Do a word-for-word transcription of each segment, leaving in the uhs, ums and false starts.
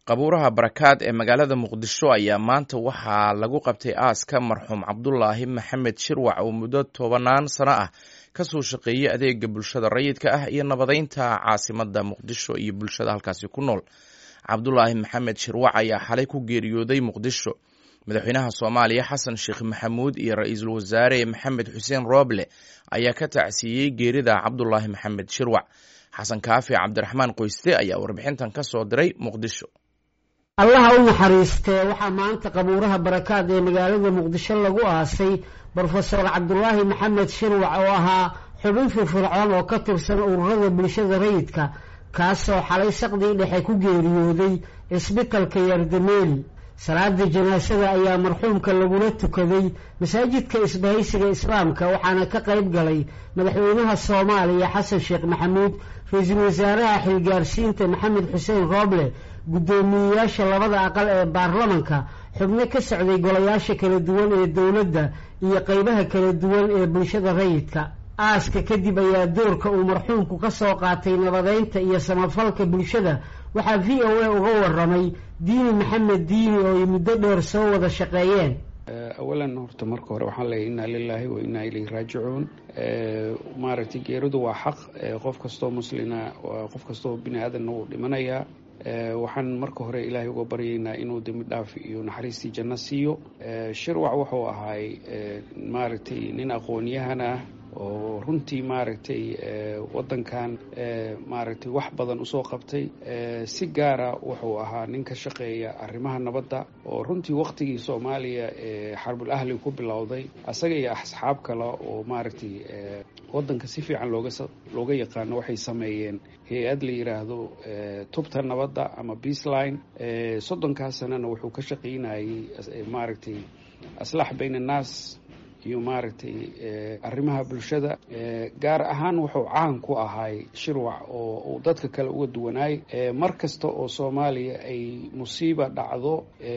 qabuuraha barakaad ee magaalada muqdisho ayaa maanta waxaa lagu qabtay aaska marxuum cabdulaahi maxamed shirwac oo muddo tobanaan sano ah kasoo shaqeeyey adeega bulshada rayidka ah iyo nabadeynta caasimada muqdisho iyo bulshada halkaasi ku nool. cabdulaahi maxamed shirwac ayaa xalay ku geeriyooday muqdisho. madaxweynaha soomaaliya xasan sheekh maxamuud iyo ra-iisul wasaare maxamed xuseen rooble ayaa ka tacsiiyey geerida cabdulaahi maxamed shirwac. xasan kaafi cabdiraxmaan qoyste ayaa warbixintan ka soo diray muqdisho. allaha u naxariistee waxaa maanta qabuuraha barakaad ee magaalada muqdisho lagu aasay brofesor cabdulaahi maxamed shirwac oo ahaa xubin firfircoon oo ka tirsan ururada bulshada rayidka kaasoo xalay saqdii dhexe ku geeriyooday cisbitalka yardameeli. salaada janaasada ayaa marxuumka lagula tukaday masaajidka isbahaysiga islaamka waxaana ka qayb galay madaxweynaha soomaaliya xasan sheekh maxamuud, ra-iisul wasaaraha xilgaarsiinta maxamed xuseen rooble, guddoomiyeyaasha labada aqal ee baarlamanka, xubno ka socday golayaasha kala duwan ee dowladda iyo qeybaha kala duwan ee bulshada rayidka. aaska kadib ayaa doorka uu marxuumku ka soo qaatay nabadeynta iyo samafalka bulshada waxaa v o a uga waramay diini maxamed diini oo ay muddo dheer soo wada shaqeeyeen. awalan horta marka hore waxaan leeyahay innaa lilaahi wa innaa ilayhi raajicuun. maaragtay geeridu waa xaq, qof kastoo muslina qof kastoo bini aadanna wuu dhimanayaa. waxaan marka hore ilaahay uga baryaynaa inuu dembi dhaaf iyo naxariistii janno siiyo. shirwac wuxuu ahaay maaragtay nin aqoon-yahan ah oo runtii maaragtay waddankan maaragtay wax badan usoo qabtay. si gaara wuxuu ahaa nin ka shaqeeya arrimaha nabadda oo runtii waqtigii soomaaliya ee xarbul ahli ku bilowday asaga iyo asxaab kale oo maaragtay waddanka si fiican looga looga yaqaano waxay sameeyeen hay-ad la yidhaahdo tubta nabadda ama peaceline. soddonkaas sanana wuxuu ka shaqaynayay maaragtay aslax bayn annaas iyo maaragtay arrimaha bulshada. gaar ahaan wuxuu caan ku ahaay shirwac oo uu dadka kale uga duwanaay. mar kasta oo soomaaliya ay musiiba dhacdo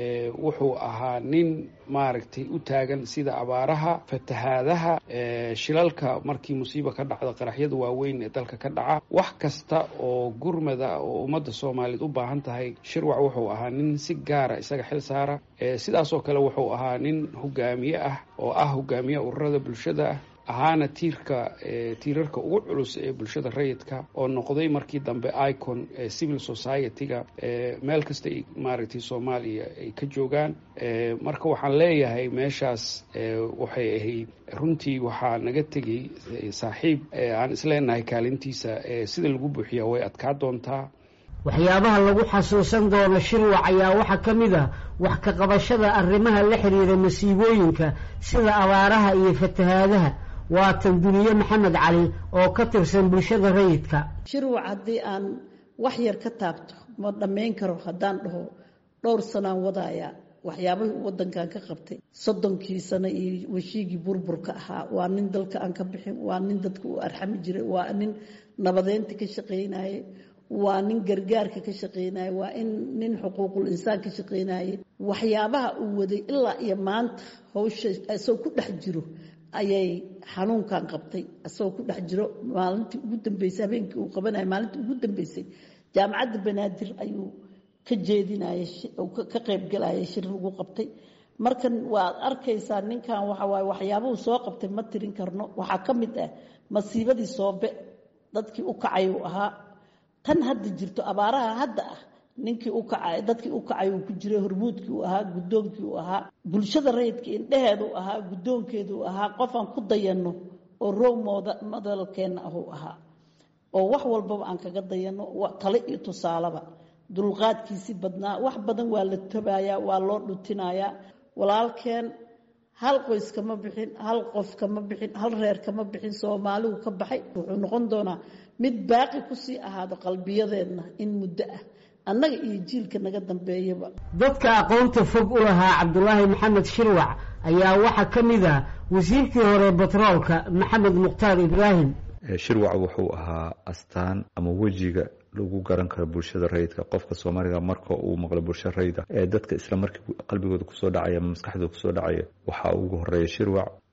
wuxuu ahaa nin maaragtay u taagan sida abaaraha, fatahaadaha, shilalka markii musiiba ka dhacdo, qaraxyada waaweyn ee dalka ka dhaca, wax kasta oo gurmada oo ummadda soomaaliyeed u baahan tahay. shirwac wuxuu ahaa nin si gaara isaga xil saara. sidaasoo kale wuxuu ahaa nin hogaamiye ah oo ah hogaamiye ururada bulshada ah, ahaana tiirka tiirarka ugu culus ee bulshada rayidka oo noqday markii dambe icon civil society-ga meel kasta maaragtay soomaaliya ay ka joogaan. marka waxaan leeyahay meeshaas waxay ahayd runtii waxaa naga tegey saaxiib aan isleenahay kaalintiisa sida lagu buuxiyaa way adkaa doontaa. waxyaabaha lagu xasuusan doono shirwac ayaa waxaa ka mid ah wax ka qabashada arrimaha la xiriira masiibooyinka sida abaaraha iyo fatahaadaha. waa tan duniye maxamed cali oo ka tirsan bulshada rayidka. shirwac haddii aan wax yar ka taabto ma dhammayn karo haddaan dhaho dhowr sanaan wadaaya waxyaabahii uu waddankan ka qabtay soddonkii sano iyo weshiigii burburka ahaa. waa nin dalka aan ka bixin, waa nin dadka u arxami jiray, waa nin nabadeynta ka shaqaynayay, waa nin gargaarka ka shaqaynaya, waa in nin xuquuqul insaan ka shaqaynaya. waxyaabaha uu waday ilaa iyo maanta hawsha isagoo ku dhex jiro ayay xanuunkan qabtay. isagoo ku dhex jiro maalintii ugu dambeysay, habeenkii uu qabanaya maalintii ugu dambeysay jaamacadda banaadir ayuu ka jeedinayay, ka qaybgalayay shir lagu qabtay. markan waad arkaysaa ninkan waxa waaye waxyaabuhu soo qabtay ma tirin karno. waxaa ka mid ah masiibadii soobe dadkii u kacay uu ahaa. tan hadda jirto abaaraha hadda ah ninkii u kacay dadkii u kacay uu ku jiray, hormuudkii uu ahaa, guddoonkii uu ahaa, bulshada rayidka indheheedu ahaa, guddoonkeedu ahaa, qof aan ku dayanno oo role modelkeena ah uu ahaa oo wax walbaba aan kaga dayanno, tale iyo tusaaleba. dulqaadkiisii badnaa, wax badan waa la tabayaa, waa loo dhutinayaa. walaalkeen hal qoys kama bixin, hal qof kama bixin, hal reer kama bixin, soomaaligu ka baxay. wuxuu noqon doonaa mid baaqi kusii ahaado qalbiyadeedna in muddo ah, annaga iyo jiilka naga dambeeyaba. dadka aqoonta fog u lahaa cabdulaahi maxamed shirwac ayaa waxaa ka mid ah wasiirkii hore batroolka maxamed mukhtaar ibraahim. shirwac wuxuu ahaa astaan ama wejiga lagu garan karo bulshada rayidka. qofka Soomaaliga marka uu maqlo bulshada rayidka ee dadka isla markii qalbigooda ku soo dhacaya ama maskaxdooda ku soo dhacaya waxa ugu horeeya shirwac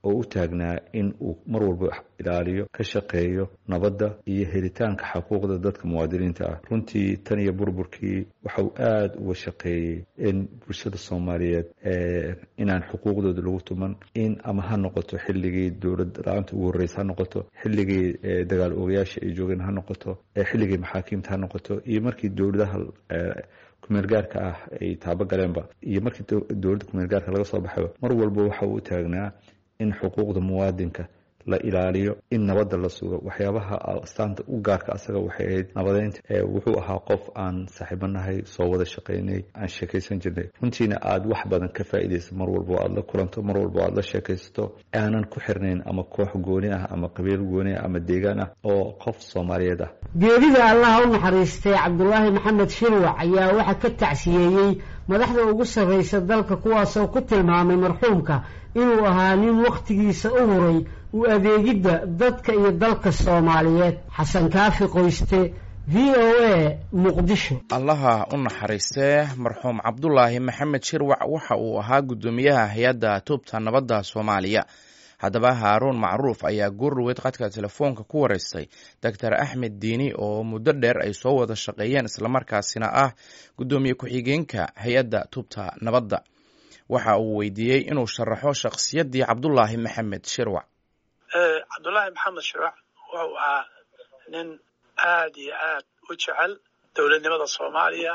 oo u taagnaa in uu mar walba ilaaliyo ka shaqeeyo nabadda iyo helitaanka xuquuqda dadka muwaadiniinta ah. runtii tan iyo burburkii waxa uu aada uga shaqeeyey in bulshada soomaaliyeed inaan xuquuqdooda lagu tuman, in ama ha noqoto xilligii dowlad la-aanta ugu horreysa ha noqoto, xilligii dagaal oogayaasha ay joogeen ha noqoto, xilligii maxaakiimta ha noqoto, iyo markii dowladaha kumeel gaarka ah ay taabagaleenba, iyo markii dowladda kumeel gaarka laga soo baxayba, mar walba waxa uu taagnaa in xuquuqda muwaadinka la ilaaliyo, in nabadda la sugo. waxyaabaha astaanta u gaarka asaga waxay ahayd nabadeynta. wuxuu ahaa qof aan saaxiibanahay, soo wada shaqaynay, aan sheekaysan jirnay. runtiina aada wax badan ka faa'iidaysa mar walba aada la kulanto, mar walba aada la sheekaysato, aanan ku xirnayn ama koox gooni ah ama qabiil gooni ah ama deegaan ah, oo qof Soomaaliyeed ah. geerida allaha u naxariistay Cabdulaahi Maxamed Shirwac ayaa waxa ka tacsiyeeyey madaxda ugu sarreysa dalka, kuwaasoo ku tilmaamay marxuumka inuu ahaa nin wakhtigiisa u huray u adeegidda dadka iyo dalka Soomaaliyeed. xasan kaafi qoyste, v o a, muqdisho. allaha u naxariistee marxuum cabdulaahi maxamed shirwac waxa uu ahaa guddoomiyaha hay-adda tubta nabadda Soomaaliya. haddaba haaruun macruuf ayaa goordhoweed khadka telefoonka ku wareystay doctor axmed diini oo muddo dheer ay soo wada shaqeeyeen, islamarkaasina ah guddoomiye ku-xigeenka hay-adda tubta nabadda. waxa uu weydiiyey inuu sharaxo shakhsiyaddii cabdulaahi maxamed shirwac. cabdulaahi maxamed shirwac wuxuu ahaa nin aad iyo aad u jecel dowladnimada Soomaaliya,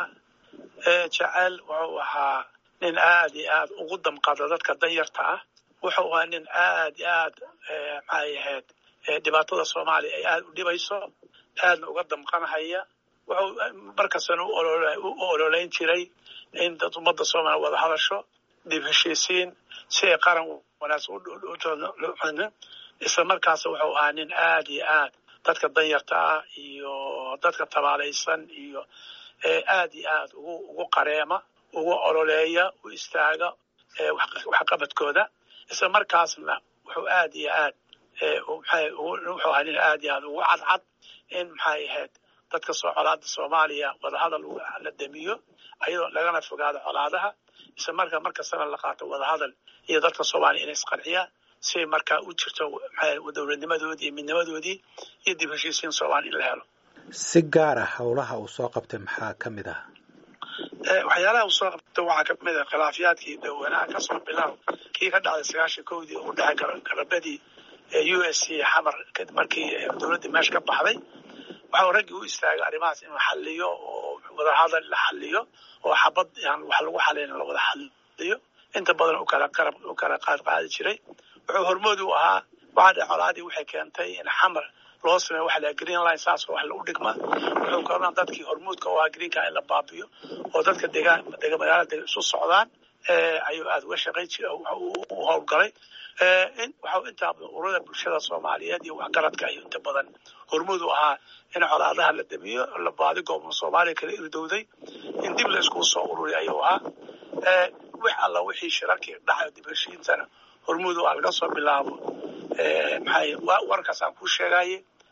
jecel wuxuu ahaa nin aad iyo aad ugu damqada dadka danyarta ah. wuxuu ahaa nin aad iyo aad maxay ahayd dhibaatada Soomaaliya ay aad u dhibayso, aadna uga damqanahaya. wuxuu markastana u ololeyn jiray in dad ummadda Soomaaliya wada hadasho, dib heshiisiin, si ay qaran wanaagsan u isla markaas wuxuu ahaa nin aad iyo aad dadka danyarta ah iyo dadka tabaalaysan iyo aad iyo aad ugu ugu qareema, ugu ololeeya, u istaaga waxqabadkooda. isla markaasna wuxuu aad iyo aad wuxuu ahaa nin aad iyo aad ugu cadcad in maxay ahayd dadka soo colaada Soomaaliya wada hadal la damiyo, ayadoo lagana fogaado colaadaha. isla markaa markastana la qaato wada hadal iyo dadka Soomaaliya inay isqarxiyaan si markaa u jirto dowladnimadoodii iyo midnimadoodii iyo dib heshiisiin Soomaali in la helo. si gaar ah howlaha uu soo qabtay maxaa ka mid ah? waxyaalaha uu soo qabtay waxaa ka mid ah khilaafiyaadkii dawanaha ka soo bilaab kii ka dhacday sagaashan kowdii u dhexay galbeedii U S C xamar markii dowladda meesha ka baxday. waxaa raggii u istaagay arrimahaas inuu xalliyo oo wada hadal la xalliyo oo xabad yani wax lagu xalin la wada xalliyo, inta badan u kala qarab u kala qaad qaadi jiray. wuxuu hormood u ahaa bacda colaadii waxay keentay in xamar loo sameeyo wax la green line saas wax lagu dhigma. wuxuu kaloo dadkii hormoodka oo greenka in la baabiyo oo dadka deegaan deegaan magaalada isu socdaan ee ayuu aad uga shaqeyn jiray oo u howlgalay. ee in waxa inta ururada bulshada Soomaaliyeed iyo waxgaradka ay inta badan hormood u ahaa in colaadaha la damiyo, la baadi goobo Soomaaliya kala irdowday, in dib la isku soo ururiyo ayuu ahaa. ee wax alla wixii shirarkii dhacay dib heshiintana hormuud oo laga soo bilaabo ee maxay warkaas aan ku sheegay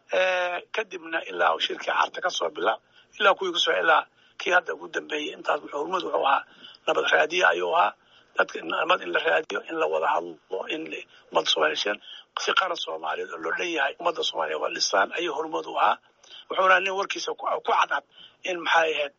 ee kadibna ilaa shirkii carta ka soo bilaab ilaa kuwii ku soo ilaa kii hadda ugu dambeeyay. intaas wuxuu hormuud wuxuu ahaa nabad raadiye ayuu ahaa, dadka nabad in la raadiyo, in la wada hadlo, in ummadda Soomaaliyeed si qaran Soomaaliyeed oo loo leeyahay ummadda Soomaaliyeed waa dhisaan ayuu hormuud u ahaa. wuxuuna nin warkiisa ku cadcad in maxay ahayd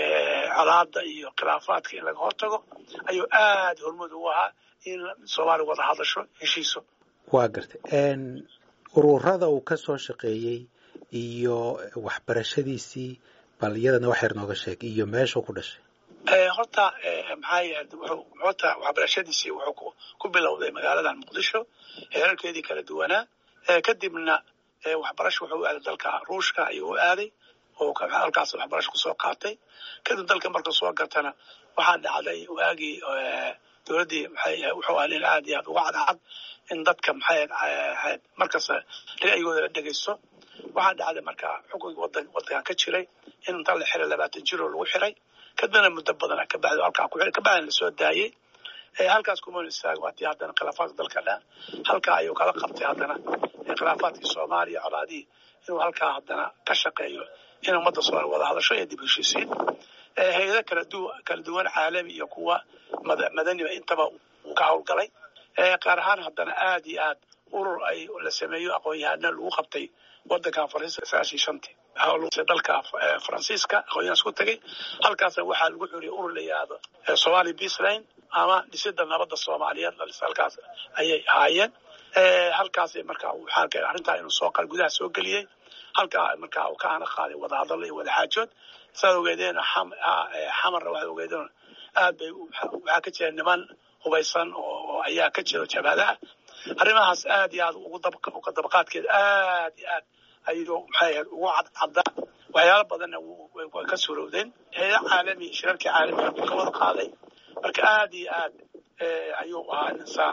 colaada iyo khilaafaadka in laga hortago ayuu aad hormuud u ahaa in Soomaaliya wada hadasho, heshiiso. waa gartay ururada uu ka soo shaqeeyey iyo waxbarashadiisii bal iyadana wax yar nooga sheeg iyo meeshuu ku dhashay. ee horta maxay ahayd wuxuu horta waxbarashadiisii wuxuu ku bilowday magaalada Muqdisho heerarkeedii kala duwanaa. ee kadibna waxbarasho wuxuu aaday dalka Ruushka ayuu aaday oo halkaas waxbarasho ku soo qaatay. kadib dalka markuu soo gartana waxaa dhacday waagii dowladdii maxay wuxuu ahaa nin aad iyo aad uga cadcad in dadka maxay ahayd markaas ra'yigooda la dhegeysto. waxaa dhacday markaa xukunka waddanka ka jiray in inta la xiray labaatan jir oo lagu xiray, kadibna muddo badan ka bacdi halkaa ku xiray, ka bacdi la soo daayay. ee halkaas kuma istaagay waatii haddana khilaafaadka dalka dhan halkaa ayuu kala qabtay haddana khilaafaadkii Soomaaliya colaadii inuu halkaa haddana ka shaqeeyo in ummadda Soomaaliya wada hadasho iyo dib heshiisiin. ee hay'ado kala duwan kala duwan caalami iyo kuwa madaniba intaba uu ka howlgalay. qaar ahaan haddana aad iyo aad urur ay la sameeyo aqoon-yahana lagu qabtay waddankan faransiiska sagaashii shantii dalka faransiiska aqoon-yahan isku tagay halkaasna waxaa lagu xuriyay urur la yidhaahdo Somali Peace Line ama dhisida nabadda Soomaaliyeed halkaas ayay ahaayeen halkaasay markaa waxaa kale arrintaa inuu soo qal gudaha soo geliyey halkaa markaa uu ka ana qaaday wadahadal iyo wadaxaajood saad ogeedeen xamarna waxaad ogeedeen aad bay waxaa ka jira niman hubaysan oo ayaa ka jira jabhadaha arrimahaas aad iyo aad ugu dabqa dabaqaadkeed aad iyo aad ayuu maxay ahayd ugu cadcadda waxyaalo badanna way ka suurowdeen hay'ado caalami shirarkii caalamiga ka wada qaaday marka aad iyo aad ayuu ahaa insaan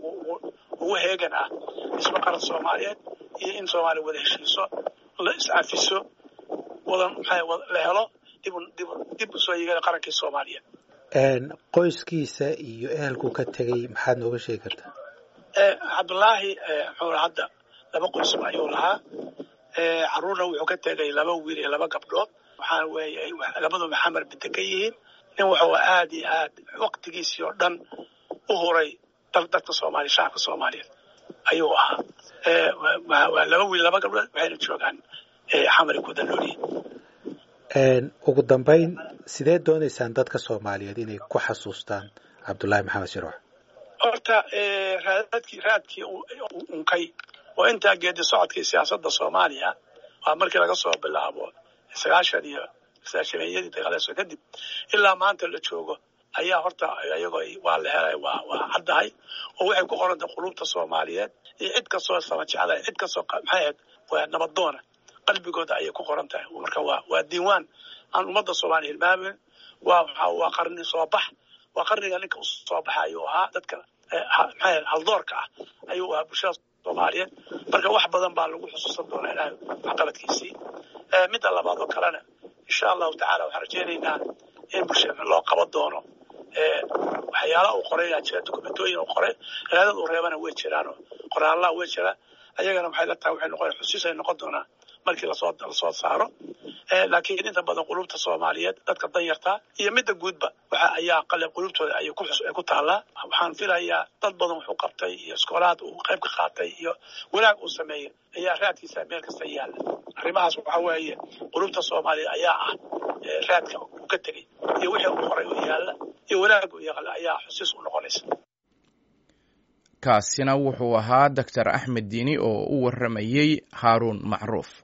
ugu heegan ah isma qaran Soomaaliyeed iyo in Soomaali wada heshiiso la iscafiso wadan maxay la helo dib dib dib soo yeelay qarankii Soomaaliyeed een qoyskiisa iyo ehelku ka tagay maxaad nooga sheegi kartaa ee Cabdullaahi wuxuu hadda laba qoys ayuu lahaa ee caruurna wuxuu ka tagay laba wiil iyo laba gabdhood waxaan weeyay labadu maxamed bint ka yihiin nin wuxuu aad iyo aad waqtigiisii oo dhan u horay dadka Soomaali shacabka Soomaaliyeed ayuu ahaa ee waa laba wiil laba gabdhood waxayna joogaan ee xamar ku dalooliyay een ugu dambeyn sidee doonaysaan dadka Soomaaliyeed inay ku xasuustaan Cabdullaahi Maxamed Shirwax horta ee raadkii raadkii unkay oo inta geedi socodkii siyaasadda Soomaaliya waa markii laga soo bilaabo sagaashan iyo sagaashan dagaalada kadib ilaa maanta la joogo ayaa horta ayagoo waa la helay waa waa caddahay oo waxay ku qoran tahay qulubta Soomaaliyeed iyo cid ka soo samajacday cid ka soo maxay waa nabadoona qalbigooda ayay ku qoran tahay marka waa waa diiwaan aan ummadda Soomaaliyeed hilmaamin waa waa qarni soo bax waa qarniga ninka soo baxayo ahaa dadka maxay haldoorka ah ayuu ahaa bulshada Soomaaliyeed marka wax badan baa lagu xusuusan doonaa ilaahay waxqabadkiisii ee mid labaad oo kalena insha Allah ta'ala waxaan rajaynaynaa in bulshada loo qaban doono ee waxyaalaha uu qoray jira dokumentooyin uu qoray raadad uu reebana way jiraan qoraalla way jiraan ayagana waxay la tahay waxay noqon xusuus ay noqon doonaa markii la soo la soo saaro ee laakiin inta badan qulubta Soomaaliyeed dadka danyarta iyo midda guudba waxa ayaa qalab qulubtooda ay ku ay ku taala waxaan filayaa dad badan wuxuu qabtay iyo iskoolaad uu qayb ka qaatay iyo wanaag uu sameeyay ayaa raadkiisa meel kasta yaala arrimahaas waxa weeye qulubta Soomaaliyeed ayaa ah raadka uu ka tagay iyo wixii uu qoray oo yaala iyo wanaag uu yaqaan ayaa xusuus u noqonaysa kaasina wuxuu ahaa Doctor Axmed Diini oo u waramayay Haarun Macruuf.